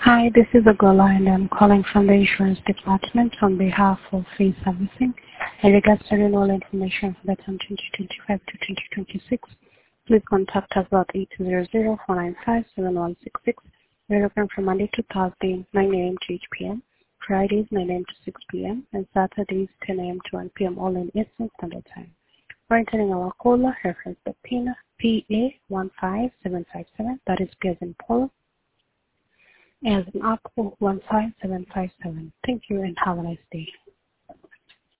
Hi, this is Agola, and I'm calling from the insurance department on behalf of Free Servicing in regards to renewal information for the term 2025 to 2026. Please contact us at 800-495-7166. We're open from Monday to Thursday, 9 a.m. to 8 p.m., Fridays, 9 a.m. to 6 p.m., and Saturdays, 10 a.m. to 1 p.m., all in Eastern Standard Time. For entering our caller, reference the PIN PA15757, that is P as in Paul, as an Apple 15757. Thank you and have a nice day.